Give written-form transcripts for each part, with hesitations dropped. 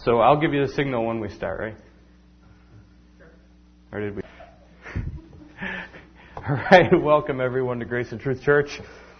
So I'll give you the signal when we start, right? Or did we? All right, welcome everyone to Grace and Truth Church.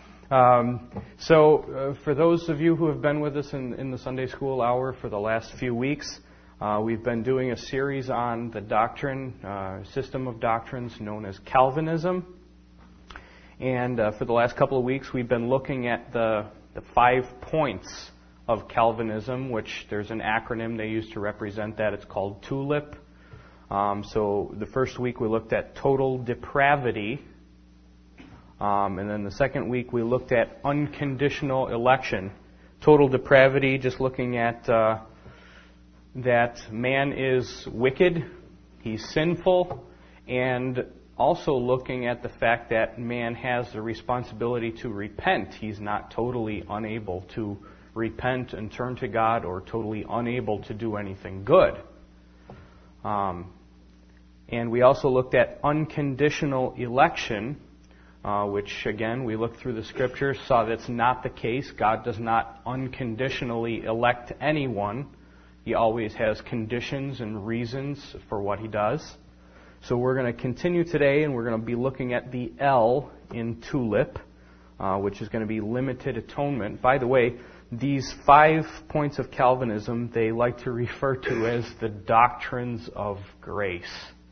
For those of you who have been with us in the Sunday School Hour for the last few weeks, we've been doing a series on the doctrine, system of doctrines known as Calvinism. And for the last couple of weeks, we've been looking at the 5 points of Calvinism, which there's an acronym they use to represent that. It's called TULIP. So the first week we looked at total depravity. And then the second week we looked at unconditional election. Total depravity, just looking at that man is wicked, he's sinful, and also looking at the fact that man has the responsibility to repent. He's not totally unable to repent and turn to God, or totally unable to do anything good. And we also looked at unconditional election, which again, we looked through the Scriptures, saw that's not the case. God does not unconditionally elect anyone. He always has conditions and reasons for what He does. So we're going to continue today, and we're going to be looking at the L in TULIP, which is going to be limited atonement. By the way, these 5 points of Calvinism, they like to refer to as the doctrines of grace.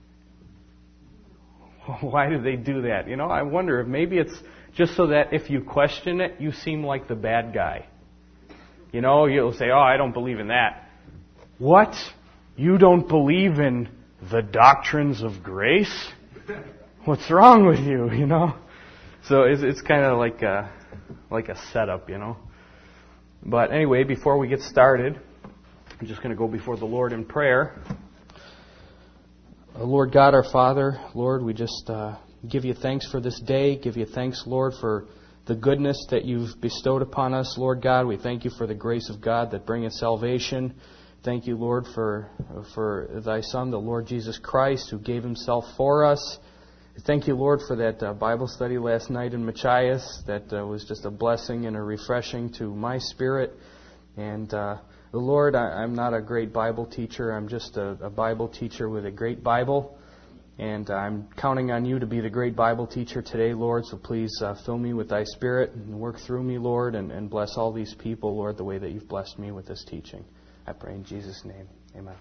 Why do they do that? You know, I wonder if maybe it's just so that if you question it, you seem like the bad guy. You know, you'll say, I don't believe in that. What? You don't believe in the doctrines of grace? What's wrong with you, you know? So it's kind of like a setup, you know. But anyway, before we get started, I'm just going to go before the Lord in prayer. Lord God, our Father, Lord, we just give you thanks for this day. Give you thanks, Lord, for the goodness that you've bestowed upon us, Lord God. We thank you for the grace of God that bringeth salvation. Thank you, Lord, for thy Son, the Lord Jesus Christ, who gave himself for us. Thank you, Lord, for that Bible study last night in Machias. That was just a blessing and a refreshing to my spirit. And Lord, I'm not a great Bible teacher. I'm just a Bible teacher with a great Bible. And I'm counting on you to be the great Bible teacher today, Lord. So please fill me with thy Spirit and work through me, Lord, and bless all these people, Lord, the way that you've blessed me with this teaching. I pray in Jesus' name. Amen.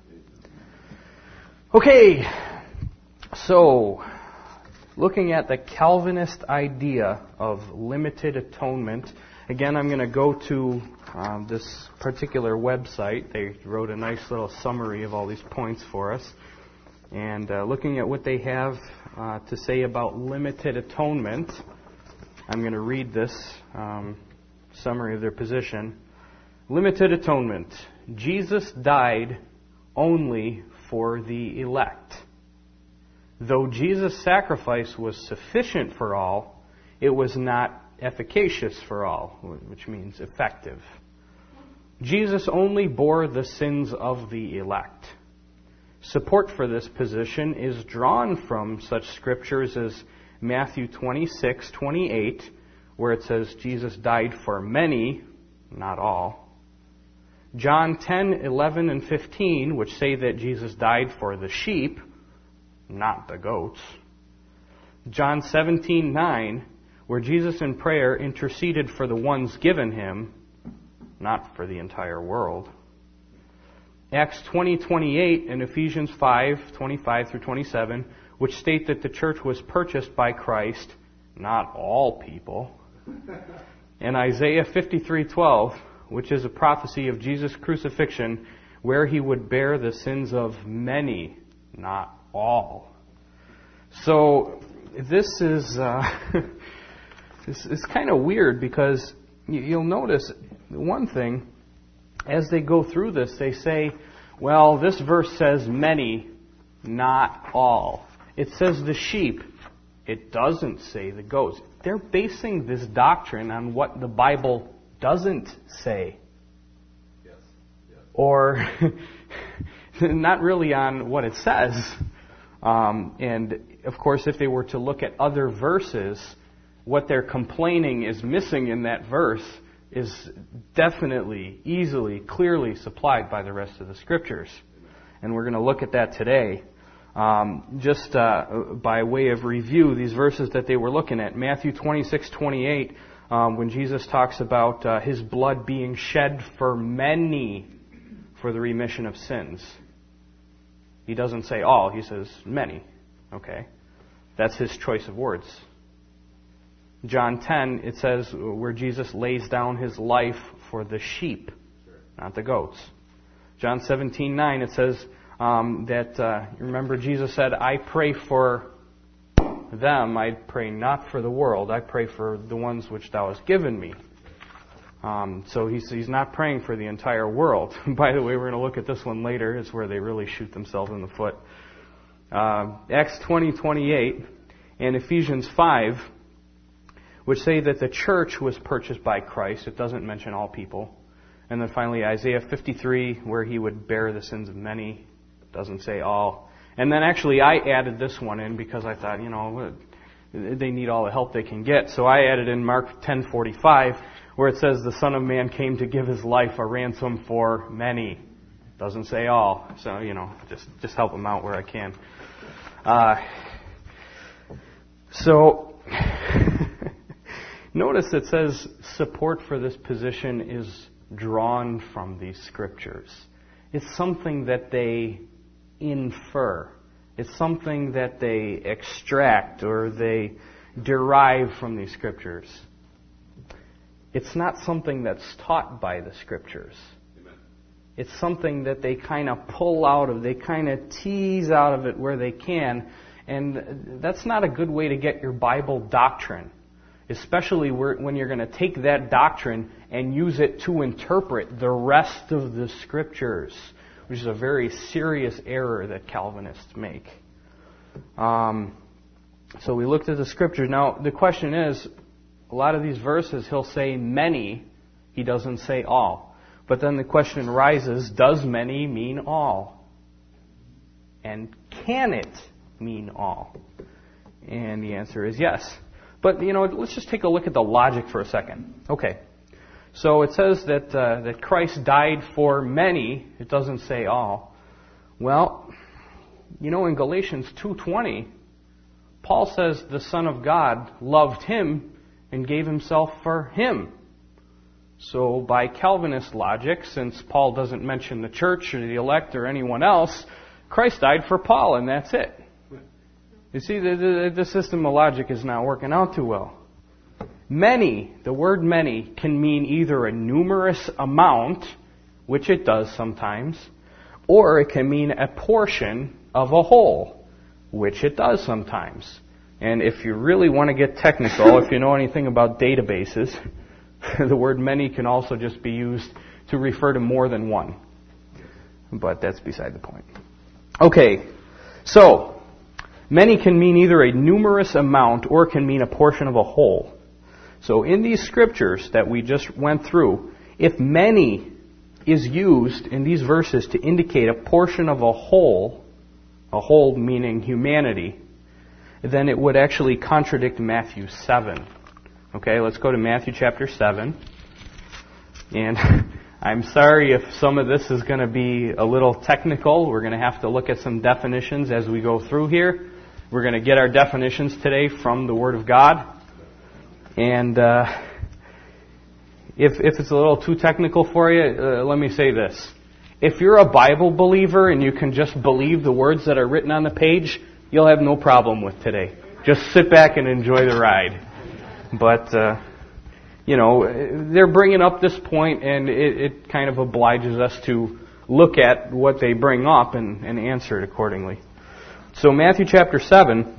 Okay, so looking at the Calvinist idea of limited atonement. Again, I'm going to go to this particular website. They wrote a nice little summary of all these points for us. And looking at what they have to say about limited atonement, I'm going to read this summary of their position. Limited atonement. Jesus died only for the elect. Though Jesus' sacrifice was sufficient for all, it was not efficacious for all, which means effective. Jesus only bore the sins of the elect. Support for this position is drawn from such scriptures as Matthew 26:28, where it says Jesus died for many, not all. John 10:11 and 15, which say that Jesus died for the sheep, not the goats. John 17:9, where Jesus in prayer interceded for the ones given him, not for the entire world. Acts 20:28 and Ephesians 5:25 through 27, which state that the church was purchased by Christ, not all people. And Isaiah 53:12, which is a prophecy of Jesus' crucifixion, where he would bear the sins of many, not all. So this is it's kind of weird, because you'll notice one thing. As they go through this, they say, well, this verse says many, not all. It says the sheep. It doesn't say the goats. They're basing this doctrine on what the Bible doesn't say. Yes. Or not really on what it says. And, of course, if they were to look at other verses, what they're complaining is missing in that verse, is definitely, easily, clearly supplied by the rest of the Scriptures. And we're going to look at that today. Just by way of review, these verses that they were looking at. Matthew 26:28, when Jesus talks about His blood being shed for many for the remission of sins. He doesn't say all, He says many. Okay? That's His choice of words. John 10, it says where Jesus lays down His life for the sheep, not the goats. John 17:9, it says remember Jesus said, I pray for them, I pray not for the world, I pray for the ones which Thou hast given me. So he's not praying for the entire world. By the way, we're going to look at this one later. It's where they really shoot themselves in the foot. Acts 20:28 and Ephesians 5, which say that the church was purchased by Christ. It doesn't mention all people. And then finally Isaiah 53, where He would bear the sins of many. Doesn't say all. And then actually I added this one in because I thought, they need all the help they can get. So I added in Mark 10:45, where it says the Son of Man came to give His life a ransom for many. Doesn't say all. So, just help them out where I can. Notice it says support for this position is drawn from these Scriptures. It's something that they infer. It's something that they extract or they derive from these Scriptures. It's not something that's taught by the Scriptures. Amen. It's something that they kind of pull out of, they kind of tease out of it where they can. And that's not a good way to get your Bible doctrine, especially when you're going to take that doctrine and use it to interpret the rest of the Scriptures, which is a very serious error that Calvinists make. So we looked at the Scriptures. Now, the question is, a lot of these verses, he'll say many, he doesn't say all. But then the question arises, does many mean all? And can it mean all? And the answer is yes. But, let's just take a look at the logic for a second. Okay. So it says that Christ died for many. It doesn't say all. Well, in Galatians 2:20, Paul says the Son of God loved him and gave Himself for him. So by Calvinist logic, since Paul doesn't mention the church or the elect or anyone else, Christ died for Paul and that's it. You see, the system of logic is not working out too well. Many, the word many, can mean either a numerous amount, which it does sometimes, or it can mean a portion of a whole, which it does sometimes. And if you really want to get technical, if you know anything about databases, the word many can also just be used to refer to more than one. But that's beside the point. Okay, so many can mean either a numerous amount or it can mean a portion of a whole. So in these Scriptures that we just went through, if many is used in these verses to indicate a portion of a whole meaning humanity, then it would actually contradict Matthew 7. Okay, let's go to Matthew chapter 7. And I'm sorry if some of this is going to be a little technical. We're going to have to look at some definitions as we go through here. We're going to get our definitions today from the Word of God. And if it's a little too technical for you, let me say this. If you're a Bible believer and you can just believe the words that are written on the page, you'll have no problem with today. Just sit back and enjoy the ride. But, they're bringing up this point and it kind of obliges us to look at what they bring up and answer it accordingly. So Matthew chapter 7,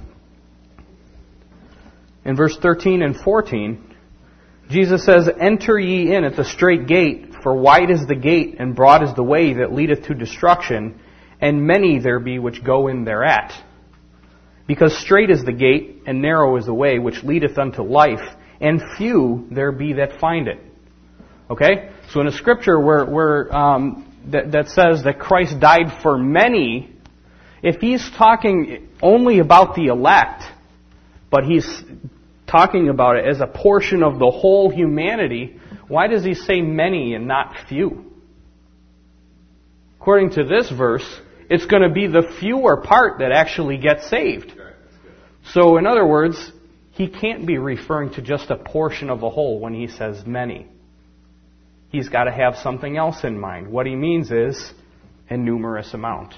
in verse 13 and 14, Jesus says, "Enter ye in at the strait gate, for wide is the gate and broad is the way that leadeth to destruction, and many there be which go in thereat. Because strait is the gate, and narrow is the way which leadeth unto life, and few there be that find it." Okay? So in a scripture where that says that Christ died for many, if He's talking only about the elect, but He's talking about it as a portion of the whole humanity, Why does he say many and not few? According to this verse, it's going to be the fewer part that actually gets saved. So in other words, he can't be referring to just a portion of a whole when he says many. He's got to have something else in mind. What he means is a numerous amount.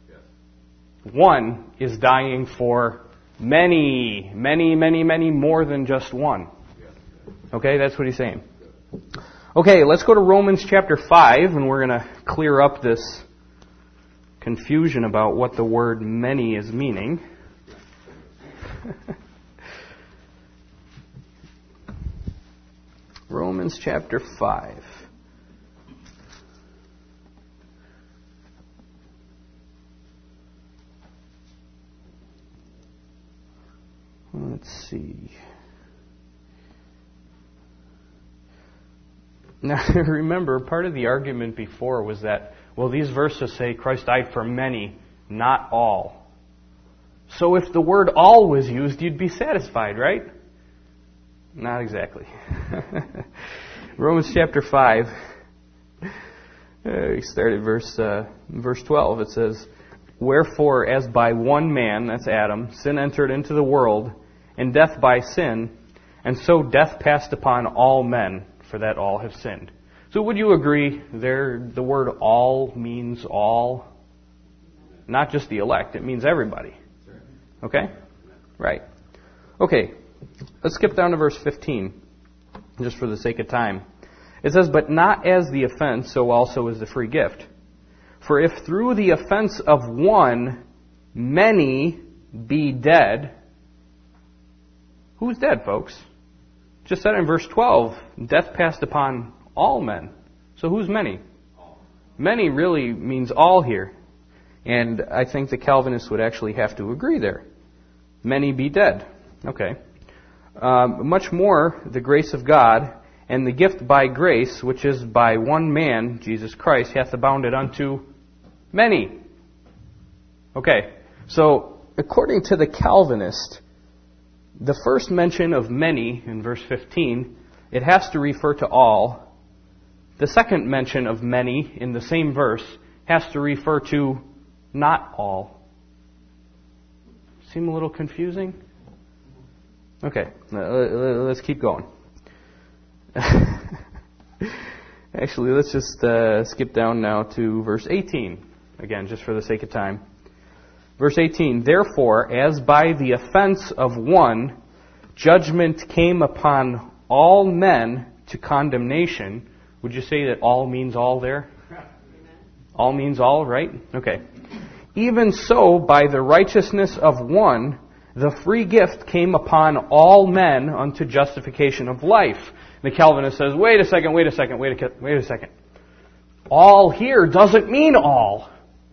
One is dying for many, many, many, many more than just one. Okay, that's what he's saying. Okay, let's go to Romans chapter 5, and we're going to clear up this confusion about what the word many is meaning. Romans chapter 5. Let's see. Now, remember, part of the argument before was that, well, these verses say Christ died for many, not all. So if the word all was used, you'd be satisfied, right? Not exactly. Romans chapter 5, we start at verse 12. It says, "Wherefore, as by one man," that's Adam, "sin entered into the world, and death by sin, and so death passed upon all men, for that all have sinned." So would you agree there the word all means all? Not just the elect, it means everybody. Okay? Right. Okay, let's skip down to verse 15, just for the sake of time. It says, "But not as the offense, so also is the free gift. For if through the offense of one many be dead," who's dead, folks? Just said in verse 12, death passed upon all men. So who's many? Many really means all here. And I think the Calvinists would actually have to agree there. Many be dead. Okay. Much more, the grace of God, and the gift by grace, which is by one man, Jesus Christ, hath abounded unto many. Okay. So, according to the Calvinist, the first mention of many in verse 15, it has to refer to all. The second mention of many in the same verse has to refer to not all. Seem a little confusing? Okay, let's keep going. Actually, let's just skip down now to verse 18. Again, just for the sake of time. Verse 18, "Therefore, as by the offense of one, judgment came upon all men to condemnation." Would you say that all means all there? All means all, right? Okay. "Even so, by the righteousness of one, the free gift came upon all men unto justification of life." The Calvinist says, wait a second. All here doesn't mean all.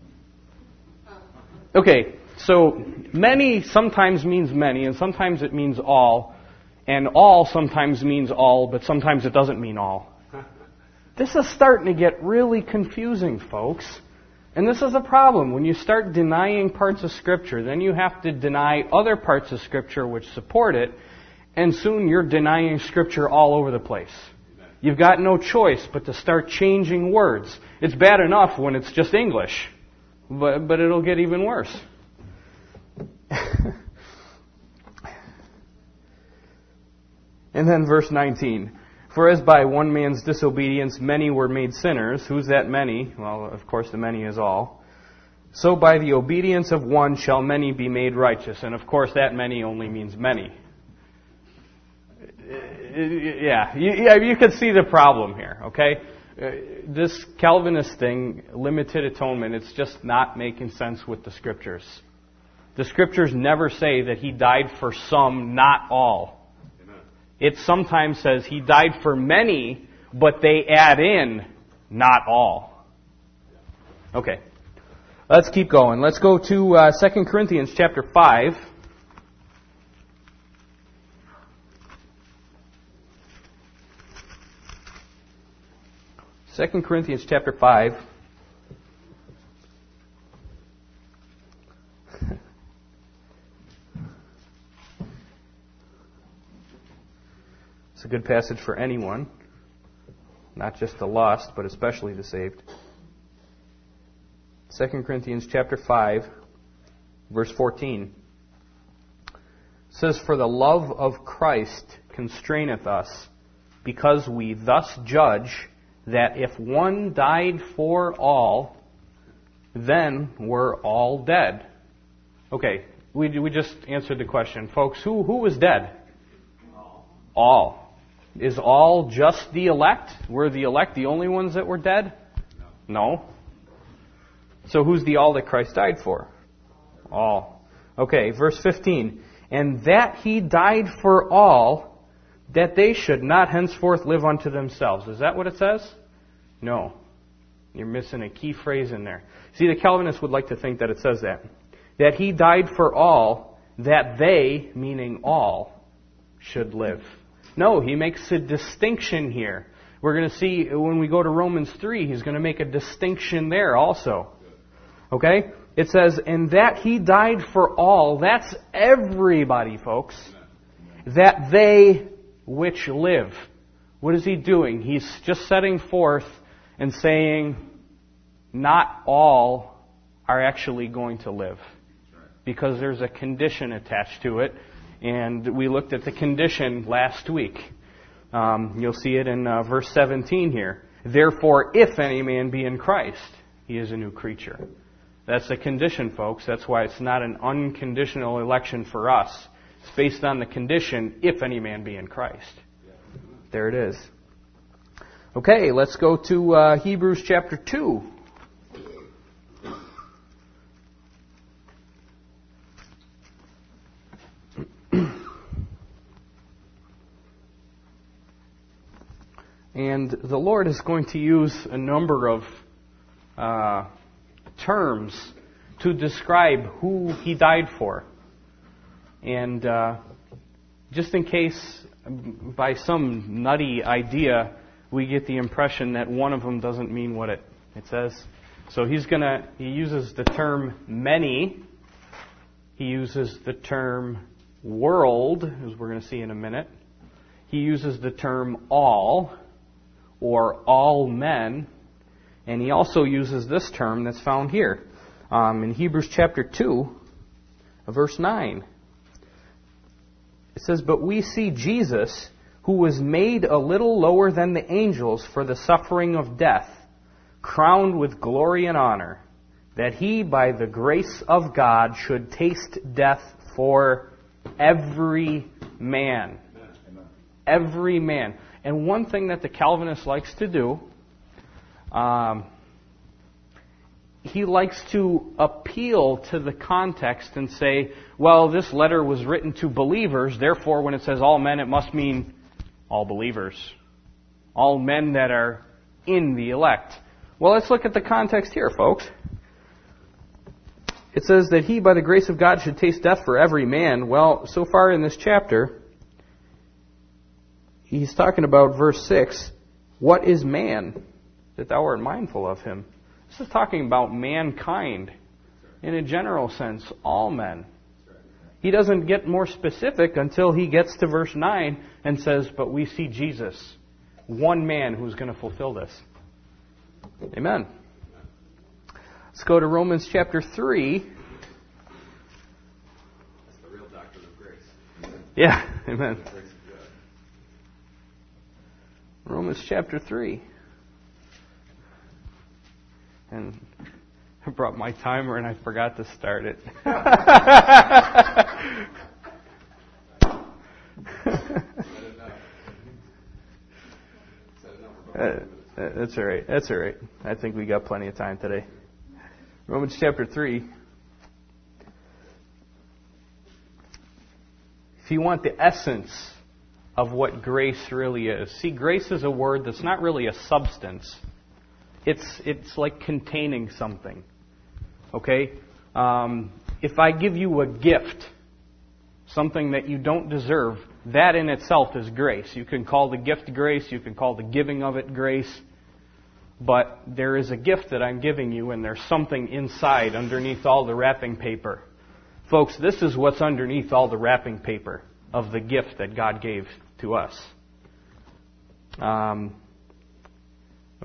Okay, so many sometimes means many, and sometimes it means all, and all sometimes means all, but sometimes it doesn't mean all. This is starting to get really confusing, folks. And this is a problem. When you start denying parts of Scripture, then you have to deny other parts of Scripture which support it, and soon you're denying Scripture all over the place. You've got no choice but to start changing words. It's bad enough when it's just English, but it'll get even worse. And then verse 19. "For as by one man's disobedience many were made sinners," who's that many? Well, of course the many is all. "So by the obedience of one shall many be made righteous." And of course that many only means many. Yeah, you can see the problem here, okay? This Calvinist thing, limited atonement, it's just not making sense with the Scriptures. The Scriptures never say that He died for some, not all. It sometimes says He died for many, but they add in not all. Okay. Let's keep going. Let's go to 2 Corinthians chapter 5. Second Corinthians chapter 5. It's a good passage for anyone. not just the lost, but especially the saved. 2 Corinthians chapter 5, verse 14 says, "For the love of Christ constraineth us, because we thus judge that if one died for all, then we're all dead." Okay, we just answered the question. Folks, who was dead? All. Is all just the elect? Were the elect the only ones that were dead? No. So who's the all that Christ died for? All. Okay, verse 15. "And that he died for all, that they should not henceforth live unto themselves." Is that what it says? No. You're missing a key phrase in there. See, the Calvinists would like to think that it says that. That he died for all, that they, meaning all, should live. No, he makes a distinction here. We're going to see when we go to Romans 3, he's going to make a distinction there also. Okay? It says, "And that he died for all," that's everybody, folks, "that they which live." What is he doing? He's just setting forth and saying, not all are actually going to live. Because there's a condition attached to it. And we looked at the condition last week. You'll see it in verse 17 here. "Therefore, if any man be in Christ, he is a new creature." That's the condition, folks. That's why it's not an unconditional election for us. It's based on the condition, if any man be in Christ. There it is. Okay, let's go to Hebrews chapter 2. And the Lord is going to use a number of terms to describe who He died for. And just in case, by some nutty idea, we get the impression that one of them doesn't mean what it says. So he uses the term many. He uses the term world, as we're going to see in a minute. He uses the term all, or all men. And he also uses this term that's found here in Hebrews chapter 2, verse 9. It says, "But we see Jesus, who was made a little lower than the angels for the suffering of death, crowned with glory and honor, that he, by the grace of God, should taste death for every man." Every man. And one thing that the Calvinist likes to do, he likes to appeal to the context and say, well, this letter was written to believers, therefore when it says all men, it must mean all believers. All men that are in the elect. Well, let's look at the context here, folks. It says that he, by the grace of God, should taste death for every man. Well, so far in this chapter, he's talking about verse 6. "What is man, that thou art mindful of him?" This is talking about mankind. In a general sense, all men. He doesn't get more specific until he gets to verse 9 and says, "But we see Jesus, one man who's going to fulfill this." Amen. Let's go to Romans chapter 3. That's the real doctrine of grace. Yeah, amen. Romans chapter 3. And I brought my timer and I forgot to start it. That's all right. That's all right. I think we got plenty of time today. Romans chapter 3. If you want the essence of what grace really is. See, grace is a word that's not really a substance. It's like containing something. Okay? If I give you a gift, something that you don't deserve, that in itself is grace. You can call the gift grace, you can call the giving of it grace, but there is a gift that I'm giving you, and there's something inside, underneath all the wrapping paper. Folks, this is what's underneath all the wrapping paper of the gift that God gave to us.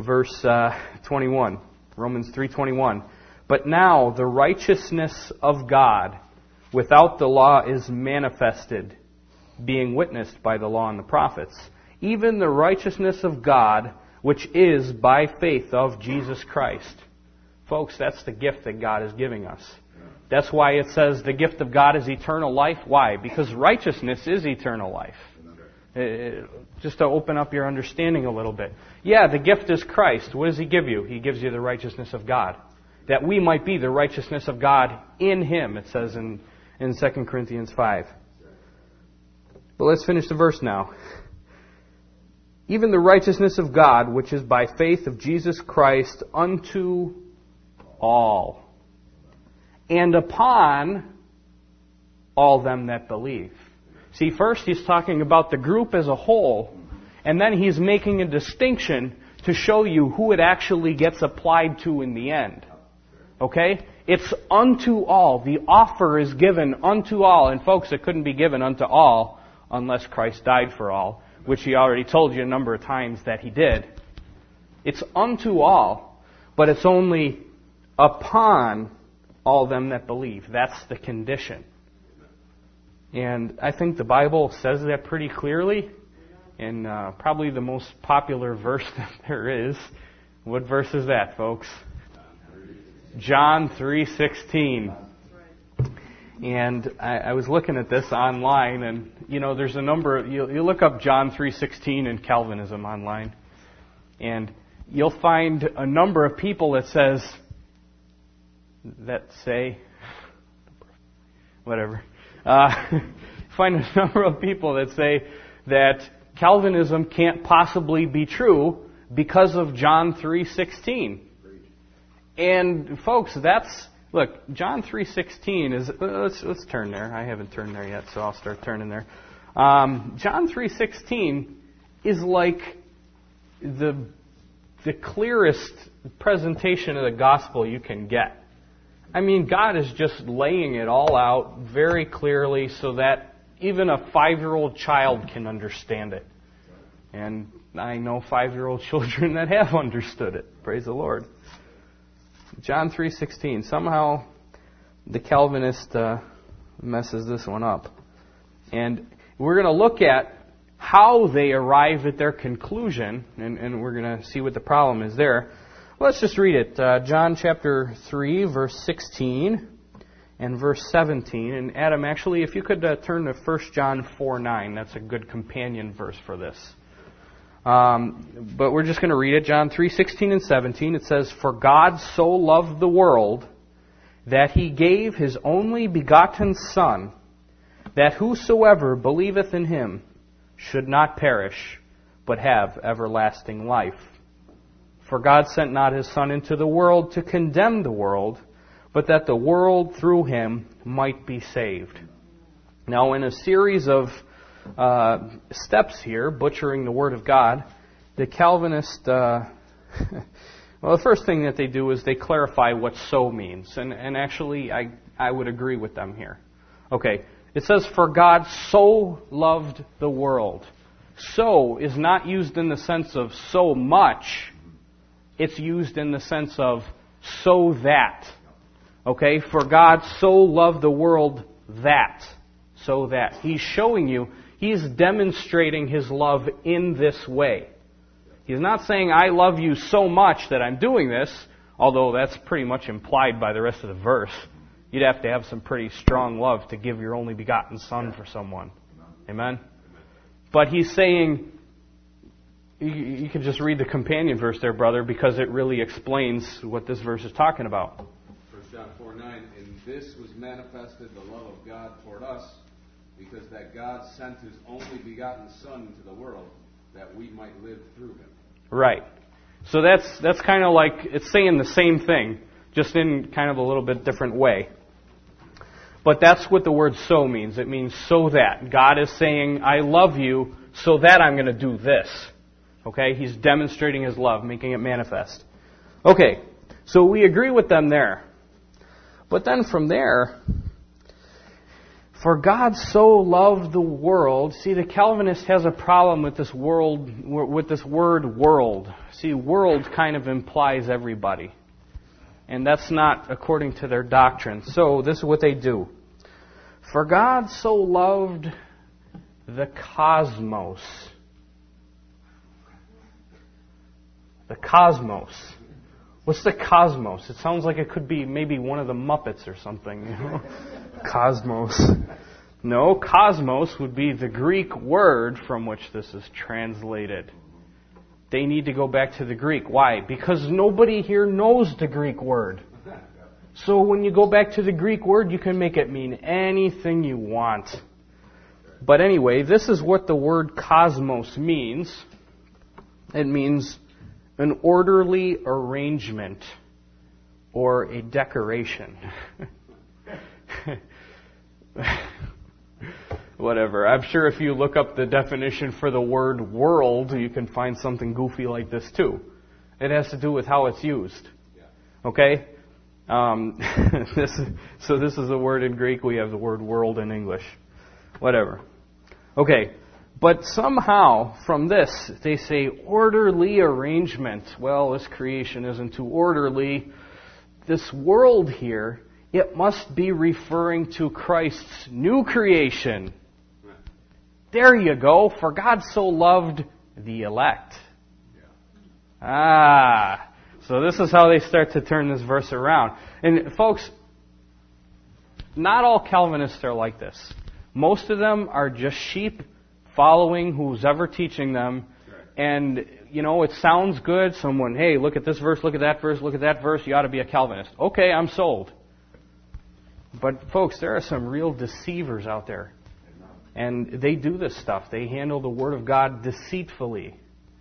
verse 21, Romans 3:21. But now the righteousness of God without the law is manifested, being witnessed by the law and the prophets, even the righteousness of God, which is by faith of Jesus Christ. Folks, that's the gift that God is giving us. That's why it says the gift of God is eternal life. Why? Because righteousness is eternal life. Just to open up your understanding a little bit. Yeah, the gift is Christ. What does He give you? He gives you the righteousness of God. That we might be the righteousness of God in Him, it says in 2 Corinthians 5. But let's finish the verse now. Even the righteousness of God, which is by faith of Jesus Christ unto all, and upon all them that believe. See, first He's talking about the group as a whole, and then He's making a distinction to show you who it actually gets applied to in the end. Okay? It's unto all. The offer is given unto all. And folks, it couldn't be given unto all unless Christ died for all, which He already told you a number of times that He did. It's unto all, but it's only upon all them that believe. That's the condition. And I think the Bible says that pretty clearly in probably the most popular verse that there is. What verse is that, folks? John 3:16. And I was looking at this online, and there's a number. You look up John 3:16 and Calvinism online, and you'll find a number of people that say whatever. Find a number of people that say that Calvinism can't possibly be true because of John 3:16. And folks, look, John 3:16 is, let's turn there. I haven't turned there yet, so I'll start turning there. John 3:16 is like the clearest presentation of the gospel you can get. I mean, God is just laying it all out very clearly so that even a 5-year-old child can understand it. And I know 5-year-old children that have understood it. Praise the Lord. John 3:16. Somehow the Calvinist messes this one up. And we're going to look at how they arrive at their conclusion, and we're going to see what the problem is there. Let's just read it. John chapter 3, verse 16 and verse 17. And Adam, actually, if you could turn to 1 John 4:9, that's a good companion verse for this. But we're just going to read it. John 3:16 and 17. It says, "For God so loved the world that He gave His only begotten Son, that whosoever believeth in Him should not perish, but have everlasting life. For God sent not His Son into the world to condemn the world, but that the world through Him might be saved." Now, in a series of steps here, butchering the Word of God, the Calvinist, well, the first thing that they do is they clarify what "so" means. And actually, I would agree with them here. Okay, it says, "For God so loved the world." "So" is not used in the sense of so much. It's used in the sense of so that. Okay? For God so loved the world that. So that. He's showing you, He's demonstrating His love in this way. He's not saying, "I love you so much that I'm doing this," although that's pretty much implied by the rest of the verse. You'd have to have some pretty strong love to give your only begotten Son for someone. Amen? But He's saying, you can just read the companion verse there, brother, because it really explains what this verse is talking about. 1 John 4:9, "In this was manifested the love of God toward us, because that God sent His only begotten Son into the world, that we might live through Him." Right. So that's kind of like, it's saying the same thing, just in kind of a little bit different way. But that's what the word "so" means. It means so that. God is saying, "I love you so that I'm going to do this." Okay? He's demonstrating His love, making it manifest. Okay, so we agree with them there. But then from there, For God so loved the world. See, the Calvinist has a problem with this word world. See, world kind of implies everybody. And that's not according to their doctrine. So this is what they do. For God so loved the cosmos. The cosmos. What's the cosmos? It sounds like it could be maybe one of the Muppets or something. You know? Cosmos. No, cosmos would be the Greek word from which this is translated. They need to go back to the Greek. Why? Because nobody here knows the Greek word. So when you go back to the Greek word, you can make it mean anything you want. But anyway, this is what the word cosmos means. It means an orderly arrangement or a decoration. Whatever. I'm sure if you look up the definition for the word world, you can find something goofy like this too. It has to do with how it's used. Okay? This is a word in Greek. We have the word world in English. Whatever. Okay. But somehow, from this, they say orderly arrangement. Well, this creation isn't too orderly. This world here, it must be referring to Christ's new creation. There you go. For God so loved the elect. So this is how they start to turn this verse around. And folks, not all Calvinists are like this. Most of them are just sheep following who's ever teaching them. And, you know, it sounds good. Someone, hey, look at this verse, look at that verse, look at that verse. You ought to be a Calvinist. Okay, I'm sold. But, folks, there are some real deceivers out there. And they do this stuff. They handle the Word of God deceitfully.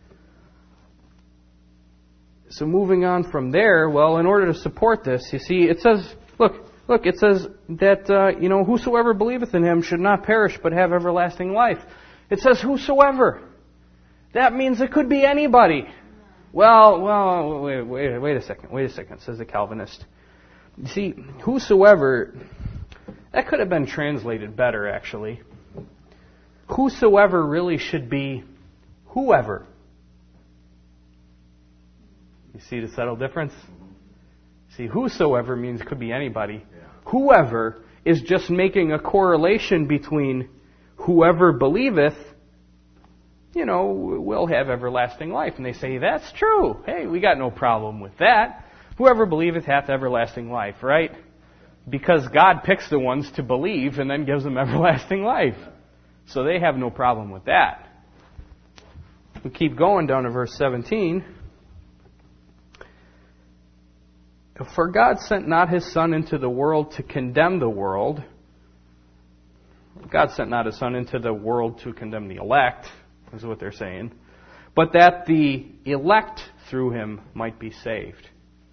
So moving on from there, well, in order to support this, you see, it says, look, it says that, whosoever believeth in Him should not perish but have everlasting life. It says whosoever. That means it could be anybody. Well, wait a second, says the Calvinist. You see, whosoever, that could have been translated better, actually. Whosoever really should be whoever. You see the subtle difference? See, whosoever means it could be anybody. Whoever is just making a correlation between whoever believeth, will have everlasting life. And they say, that's true. Hey, we got no problem with that. Whoever believeth hath everlasting life, right? Because God picks the ones to believe and then gives them everlasting life. So they have no problem with that. We keep going down to verse 17. For God sent not His Son into the world to condemn the world. God sent not His Son into the world to condemn the elect, is what they're saying. But that the elect through Him might be saved.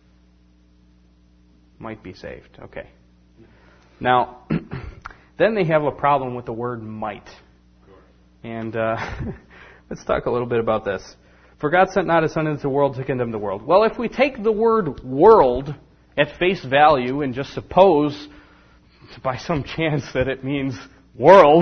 Might be saved. Okay. Now, then they have a problem with the word might. And let's talk a little bit about this. For God sent not His Son into the world to condemn the world. Well, if we take the word world at face value and just suppose by some chance that it means world,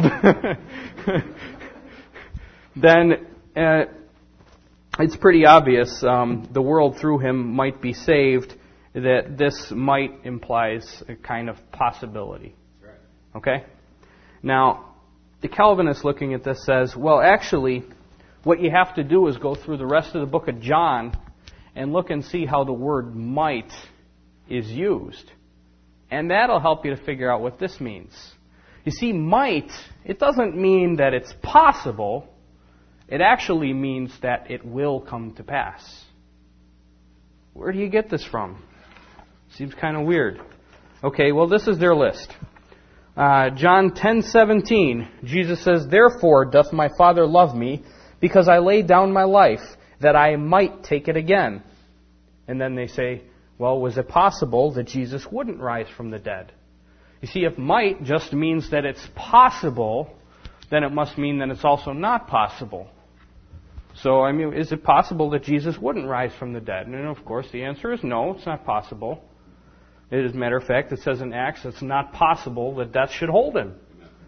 then it's pretty obvious the world through Him might be saved, that this might implies a kind of possibility. Okay? Now, the Calvinist looking at this says, well, actually, what you have to do is go through the rest of the book of John and look and see how the word might is used. And that'll help you to figure out what this means. You see, might, it doesn't mean that it's possible. It actually means that it will come to pass. Where do you get this from? Seems kind of weird. Okay, well, this is their list. John 10:17, Jesus says, Therefore doth my Father love me, because I laid down my life, that I might take it again. And then they say, well, was it possible that Jesus wouldn't rise from the dead? You see, if might just means that it's possible, then it must mean that it's also not possible. So, is it possible that Jesus wouldn't rise from the dead? And of course, the answer is no, it's not possible. As a matter of fact, it says in Acts, it's not possible that death should hold Him.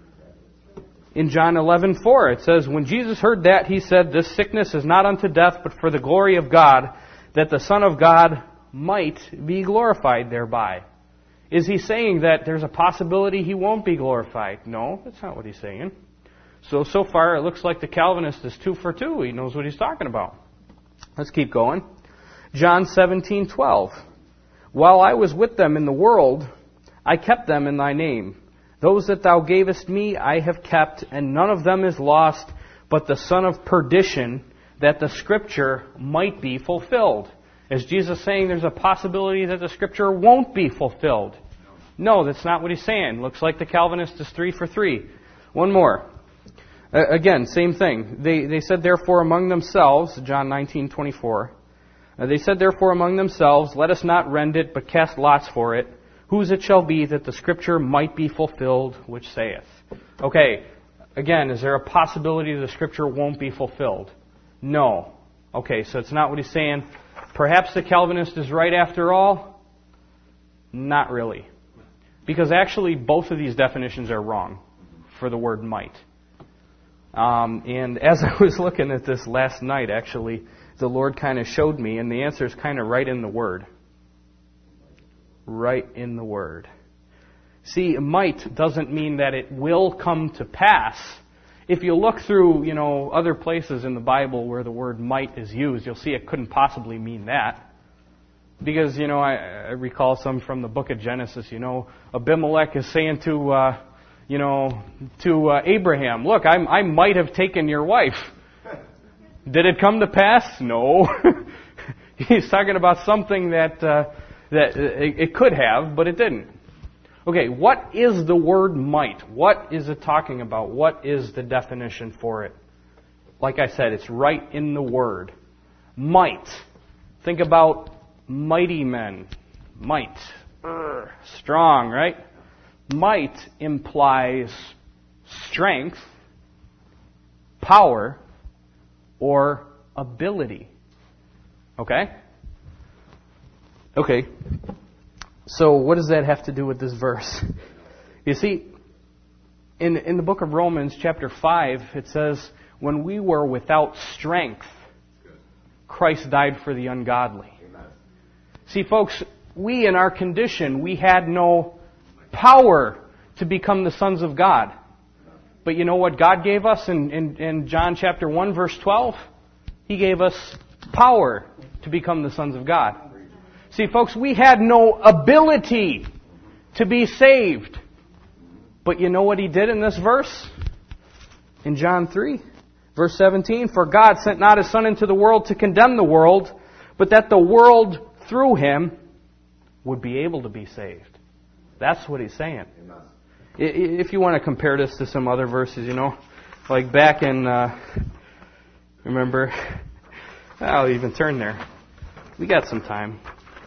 In John 11:4, it says, when Jesus heard that, he said, this sickness is not unto death, but for the glory of God, that the Son of God might be glorified thereby. Is he saying that there's a possibility he won't be glorified? No, that's not what he's saying. So far, it looks like the Calvinist is 2 for 2. He knows what he's talking about. Let's keep going. John 17:12. While I was with them in the world, I kept them in thy name. Those that thou gavest me I have kept, and none of them is lost, but the son of perdition, that the Scripture might be fulfilled. Is Jesus saying there's a possibility that the Scripture won't be fulfilled? No, that's not what he's saying. Looks like the Calvinist is 3 for 3. One more. Again, same thing. They said therefore among themselves, John 19:24. They said therefore among themselves, let us not rend it, but cast lots for it, whose it shall be that the Scripture might be fulfilled, which saith. Okay, again, is there a possibility the Scripture won't be fulfilled? No. Okay, so it's not what he's saying. Perhaps the Calvinist is right after all? Not really. Because actually both of these definitions are wrong for the word might. And as I was looking at this last night, actually, the Lord kind of showed me, and the answer is kind of right in the Word. Right in the Word. See, might doesn't mean that it will come to pass. If you look through, other places in the Bible where the word might is used, you'll see it couldn't possibly mean that. Because, I recall some from the book of Genesis, Abimelech is saying to Abraham, look, I might have taken your wife. Did it come to pass? No. He's talking about something that it could have, but it didn't. Okay, what is the word might? What is it talking about? What is the definition for it? Like I said, it's right in the Word. Might. Think about mighty men. Might. Strong, right? Might implies strength, power, or ability. Okay? Okay. So what does that have to do with this verse? You see, in the book of Romans, chapter 5, it says, when we were without strength, Christ died for the ungodly. See, folks, we in our condition, we had no power to become the sons of God. But you know what God gave us in John chapter 1, verse 12? He gave us power to become the sons of God. See, folks, we had no ability to be saved. But you know what He did in this verse? In John 3, verse 17, for God sent not His Son into the world to condemn the world, but that the world through Him would be able to be saved. That's what He's saying. Amen. If you want to compare this to some other verses, like back in, remember, I'll even turn there. We got some time.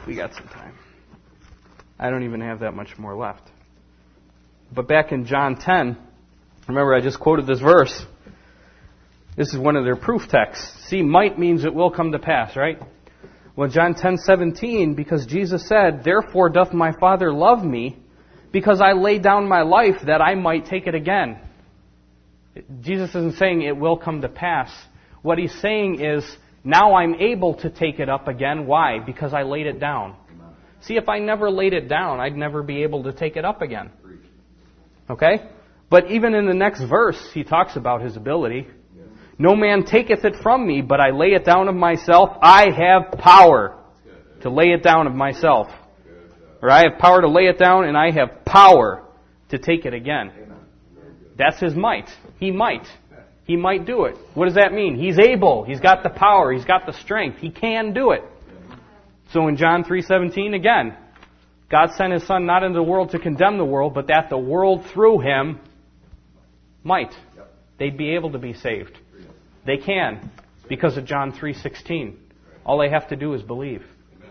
I don't even have that much more left. But back in John 10, remember I just quoted this verse. This is one of their proof texts. See, might means it will come to pass, right? Well, John 10:17, because Jesus said, therefore doth my Father love me, because I lay down my life that I might take it again. Jesus isn't saying it will come to pass. What He's saying is, now I'm able to take it up again. Why? Because I laid it down. See, if I never laid it down, I'd never be able to take it up again. Okay? But even in the next verse, He talks about His ability. No man taketh it from me, but I lay it down of myself. I have power to lay it down of myself. Or I have power to lay it down, and I have power to take it again. That's His might. He might. He might do it. What does that mean? He's able. He's got the power. He's got the strength. He can do it. So in John 3:17, again, God sent His Son not into the world to condemn the world, but that the world through Him might. They'd be able to be saved. They can, because of John 3:16. All they have to do is believe.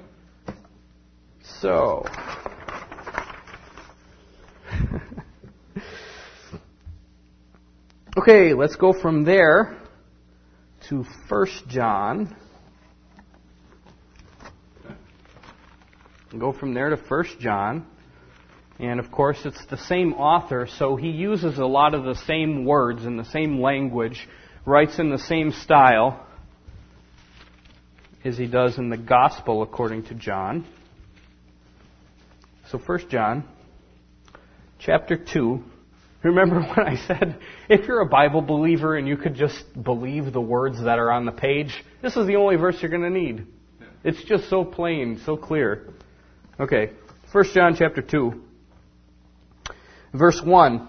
So, okay, let's go from there to 1 John. Go from there to 1 John And of course, it's the same author, so he uses a lot of the same words and the same language, writes in the same style as he does in the Gospel according to John. So 1 John, chapter 2. Remember when I said, if you're a Bible believer and you could just believe the words that are on the page, this is the only verse you're going to need. It's just so plain, so clear. Okay, 1 John chapter 2. Verse 1,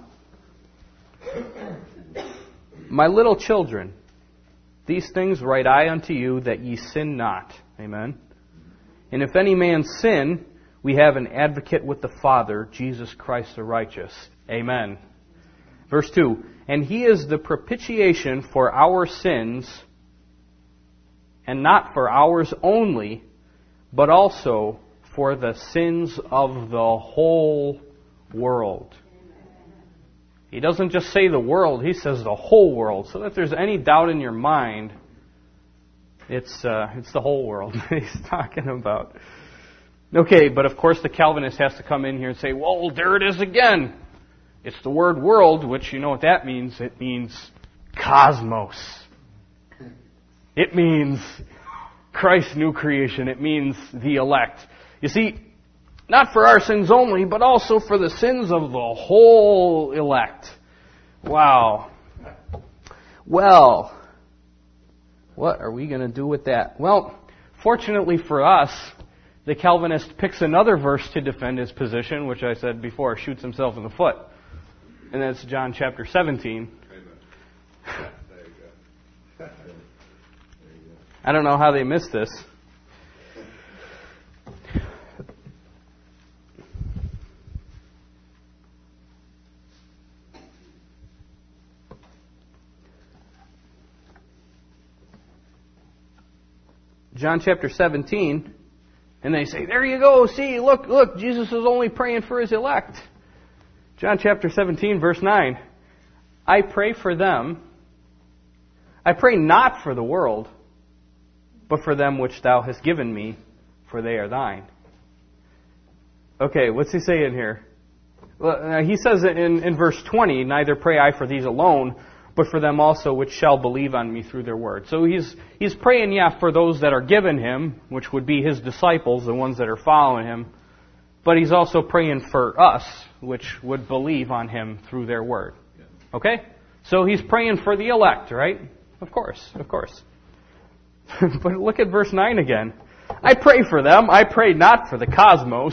My little children, these things write I unto you, that ye sin not. Amen. And if any man sin, we have an advocate with the Father, Jesus Christ the righteous. Amen. Verse 2, And he is the propitiation for our sins, and not for ours only, but also for the sins of the whole world. He doesn't just say the world, he says the whole world. So if there's any doubt in your mind, it's the whole world he's talking about. Okay, but of course the Calvinist has to come in here and say, well, there it is again. It's the word world, which you know what that means. It means cosmos. It means Christ's new creation. It means the elect. You see, not for our sins only, but also for the sins of the whole elect. Wow. Well, what are we going to do with that? Well, fortunately for us, the Calvinist picks another verse to defend his position, which I said before, shoots himself in the foot. And that's John chapter 17. I don't know how they missed this. John chapter 17, and they say, there you go, see, look, Jesus is only praying for his elect. John chapter 17, verse 9, I pray for them, I pray not for the world, but for them which thou hast given me, for they are thine. Okay, what's he saying here? Well, he says in verse 20, neither pray I for these alone, but for them also which shall believe on me through their word. So he's praying, for those that are given him, which would be his disciples, the ones that are following him. But he's also praying for us, which would believe on him through their word. Okay? So he's praying for the elect, right? Of course. But look at verse 9 again. I pray for them. I pray not for the cosmos,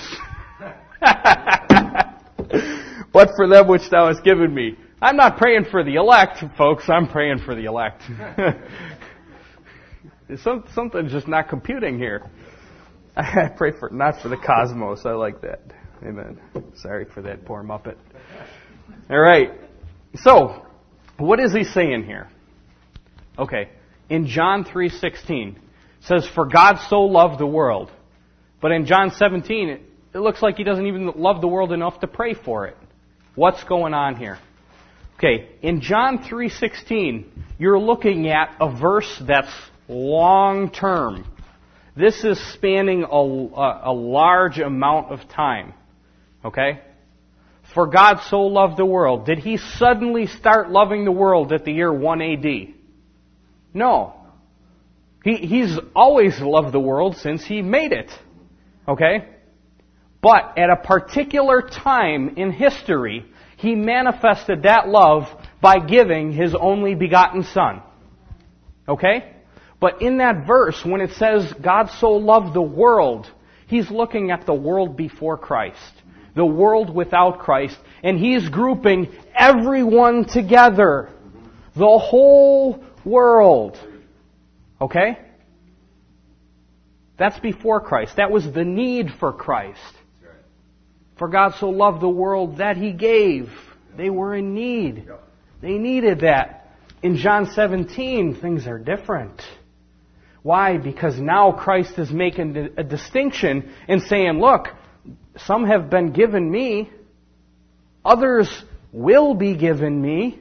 but for them which thou hast given me. I'm not praying for the elect, folks. I'm praying for the elect. Something's just not computing here. I pray not for the cosmos. I like that. Amen. Sorry for that poor Muppet. All right. So, what is he saying here? Okay. In John 3:16, it says, For God so loved the world. But in John 17, it looks like he doesn't even love the world enough to pray for it. What's going on here? Okay, in John 3:16, you're looking at a verse that's long term. This is spanning a large amount of time. Okay? For God so loved the world. Did he suddenly start loving the world at the year 1 AD? No. He's always loved the world since he made it. Okay? But at a particular time in history, he manifested that love by giving his only begotten Son. Okay? But in that verse, when it says God so loved the world, he's looking at the world before Christ, the world without Christ, and he's grouping everyone together, the whole world. Okay? That's before Christ. That was the need for Christ. For God so loved the world that he gave. They were in need. They needed that. In John 17, things are different. Why? Because now Christ is making a distinction and saying, look, some have been given me. Others will be given me.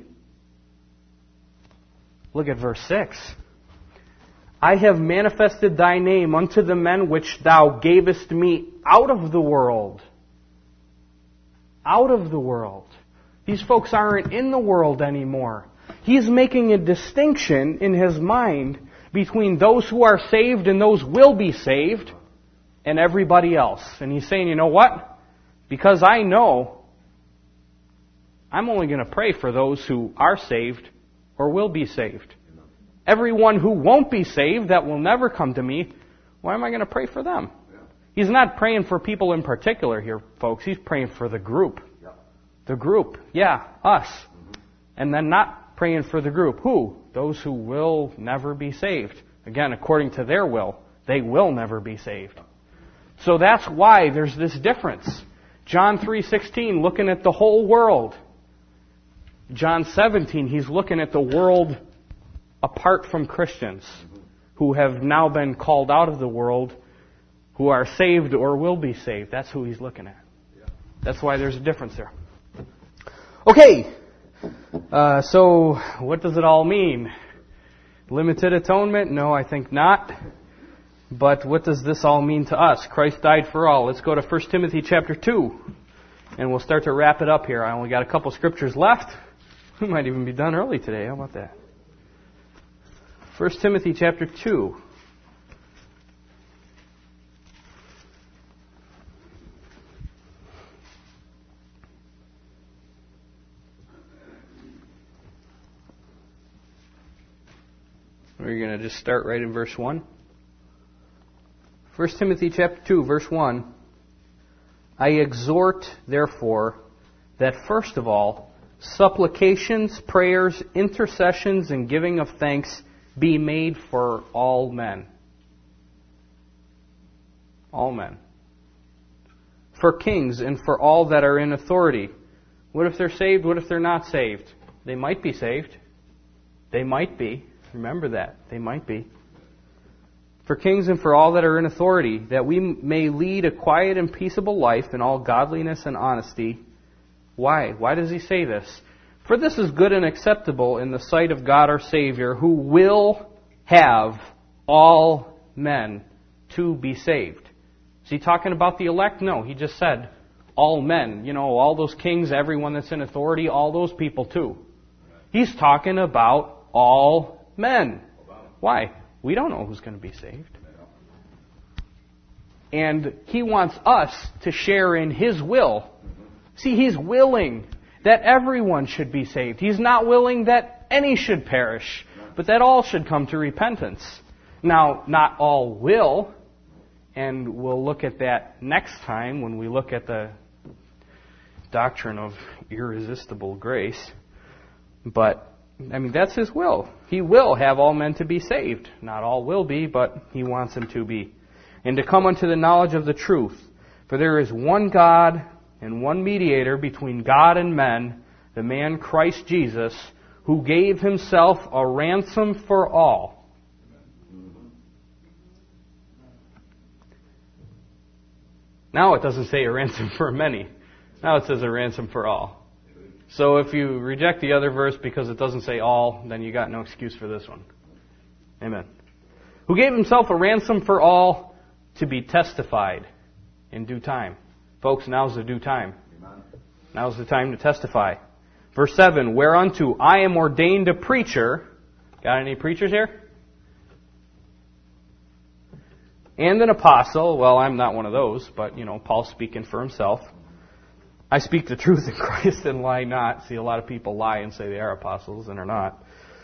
Look at verse 6. I have manifested thy name unto the men which thou gavest me out of the world. out of the world. These folks aren't in the world anymore. He's making a distinction in his mind between those who are saved and those who will be saved and everybody else. And he's saying, you know what? Because I know I'm only going to pray for those who are saved or will be saved. Everyone who won't be saved, that will never come to me, why am I going to pray for them? He's not praying for people in particular here, folks. He's praying for the group. The group, us. And then not praying for the group. Who? Those who will never be saved. Again, according to their will, they will never be saved. So that's why there's this difference. John 3:16, looking at the whole world. John 17, he's looking at the world apart from Christians who have now been called out of the world, who are saved or will be saved. That's who he's looking at. That's why there's a difference there. Okay, so what does it all mean? Limited atonement? No, I think not. But what does this all mean to us? Christ died for all. Let's go to 1 Timothy chapter 2, and we'll start to wrap it up here. I only got a couple scriptures left. We might even be done early today. How about that? 1 Timothy chapter 2. We're going to just start right in verse 1. 1 Timothy chapter 2, verse 1. I exhort, therefore, that first of all, supplications, prayers, intercessions, and giving of thanks be made for all men. All men. For kings and for all that are in authority. What if they're saved? What if they're not saved? They might be saved. They might be. Remember that. They might be. For kings and for all that are in authority, that we may lead a quiet and peaceable life in all godliness and honesty. Why? Why does he say this? For this is good and acceptable in the sight of God our Savior, who will have all men to be saved. Is he talking about the elect? No, he just said all men. You know, all those kings, everyone that's in authority, all those people too. He's talking about all men. Why? We don't know who's going to be saved. And he wants us to share in his will. See, he's willing that everyone should be saved. He's not willing that any should perish, but that all should come to repentance. Now, not all will, and we'll look at that next time when we look at the doctrine of irresistible grace. But, I mean, that's his will. He will have all men to be saved. Not all will be, but he wants them to be. And to come unto the knowledge of the truth. For there is one God and one mediator between God and men, the man Christ Jesus, who gave himself a ransom for all. Now it doesn't say a ransom for many. Now it says a ransom for all. So if you reject the other verse because it doesn't say all, then you got no excuse for this one. Amen. Who gave himself a ransom for all to be testified in due time. Folks, now's the due time. Now's the time to testify. Verse 7, whereunto I am ordained a preacher. Got any preachers here? And an apostle. Well, I'm not one of those, but, Paul's speaking for himself. I speak the truth in Christ and lie not. See, a lot of people lie and say they are apostles and are not.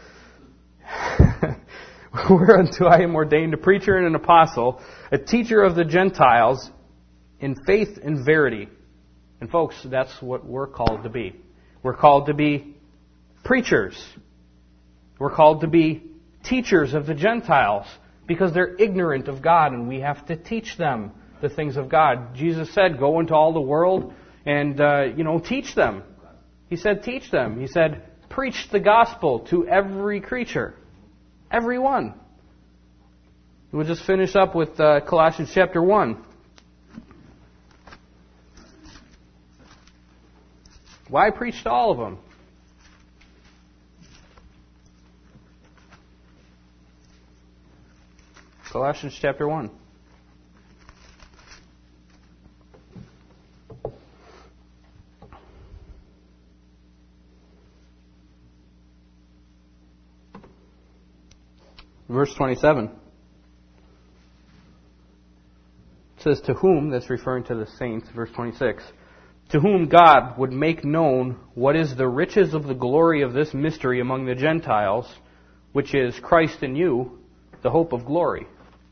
Whereunto I am ordained a preacher and an apostle, a teacher of the Gentiles, in faith and verity. And folks, that's what we're called to be. We're called to be preachers. We're called to be teachers of the Gentiles because they're ignorant of God and we have to teach them the things of God. Jesus said, go into all the world and, teach them. He said, teach them. He said, preach the gospel to every creature. Everyone. We'll just finish up with Colossians chapter 1. Why preach to all of them? Colossians chapter 1. Verse 27. It says, to whom, that's referring to the saints, verse 26, to whom God would make known what is the riches of the glory of this mystery among the Gentiles, which is Christ in you, the hope of glory.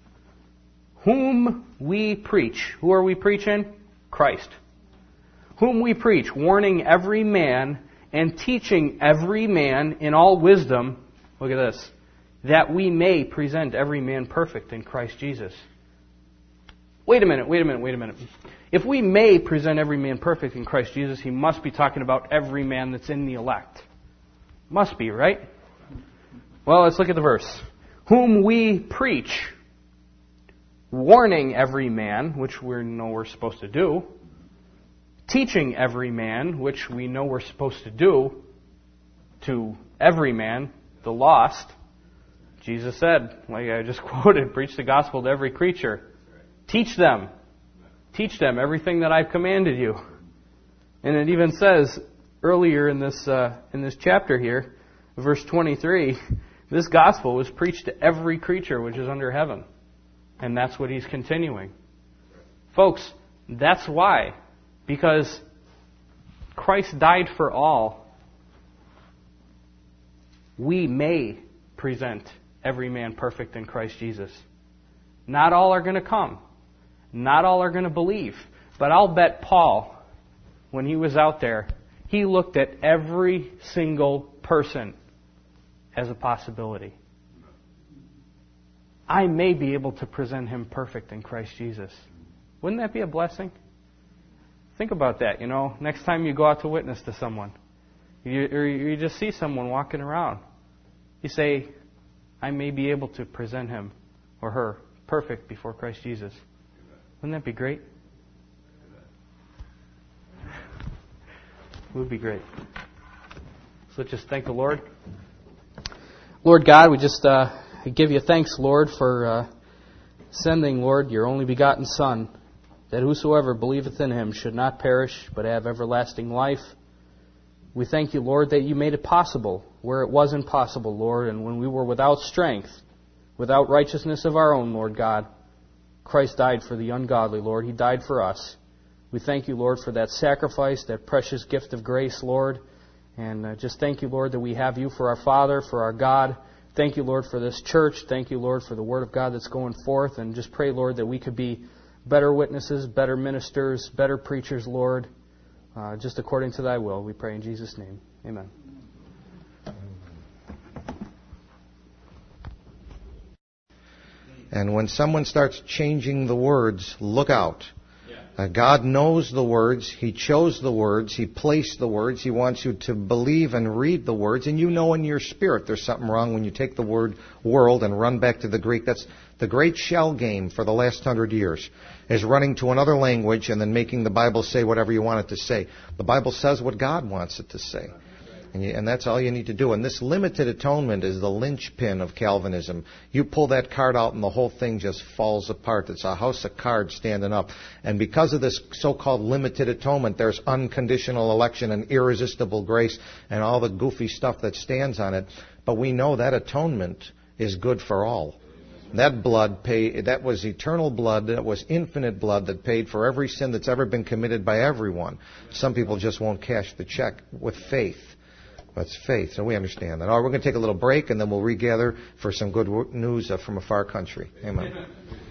Whom we preach. Who are we preaching? Christ. Whom we preach, warning every man and teaching every man in all wisdom, look at this, that we may present every man perfect in Christ Jesus. Wait a minute. If we may present every man perfect in Christ Jesus, he must be talking about every man that's in the elect. Must be, right? Well, let's look at the verse. Whom we preach, warning every man, which we know we're supposed to do, teaching every man, which we know we're supposed to do, to every man, the lost. Jesus said, like I just quoted, preach the gospel to every creature. Teach them everything that I've commanded you. And it even says earlier in this chapter here, verse 23, this gospel was preached to every creature which is under heaven. And that's what he's continuing. Folks, that's why. Because Christ died for all. We may present every man perfect in Christ Jesus. Not all are going to come. Not all are going to believe. But I'll bet Paul, when he was out there, he looked at every single person as a possibility. I may be able to present him perfect in Christ Jesus. Wouldn't that be a blessing? Think about that, next time you go out to witness to someone. You just see someone walking around. You say, I may be able to present him or her perfect before Christ Jesus. Wouldn't that be great? It would be great. So let's just thank the Lord. Lord God, we just give you thanks, Lord, for sending, Lord, your only begotten Son, that whosoever believeth in him should not perish, but have everlasting life. We thank you, Lord, that you made it possible where it was impossible, Lord, and when we were without strength, without righteousness of our own, Lord God, Christ died for the ungodly, Lord. He died for us. We thank you, Lord, for that sacrifice, that precious gift of grace, Lord. And just thank you, Lord, that we have you for our Father, for our God. Thank you, Lord, for this church. Thank you, Lord, for the Word of God that's going forth. And just pray, Lord, that we could be better witnesses, better ministers, better preachers, Lord, just according to thy will. We pray in Jesus' name. Amen. And when someone starts changing the words, look out. God knows the words. He chose the words. He placed the words. He wants you to believe and read the words. And you know in your spirit there's something wrong when you take the word world and run back to the Greek. That's the great shell game for the last 100 years, is running to another language and then making the Bible say whatever you want it to say. The Bible says what God wants it to say. And that's all you need to do. And this limited atonement is the linchpin of Calvinism. You pull that card out and the whole thing just falls apart. It's a house of cards standing up. And because of this so-called limited atonement, there's unconditional election and irresistible grace and all the goofy stuff that stands on it. But we know that atonement is good for all. That blood that was eternal blood, that was infinite blood that paid for every sin that's ever been committed by everyone. Some people just won't cash the check with faith. That's faith, so we understand that. All right, we're going to take a little break, and then we'll regather for some good news from a far country. Amen.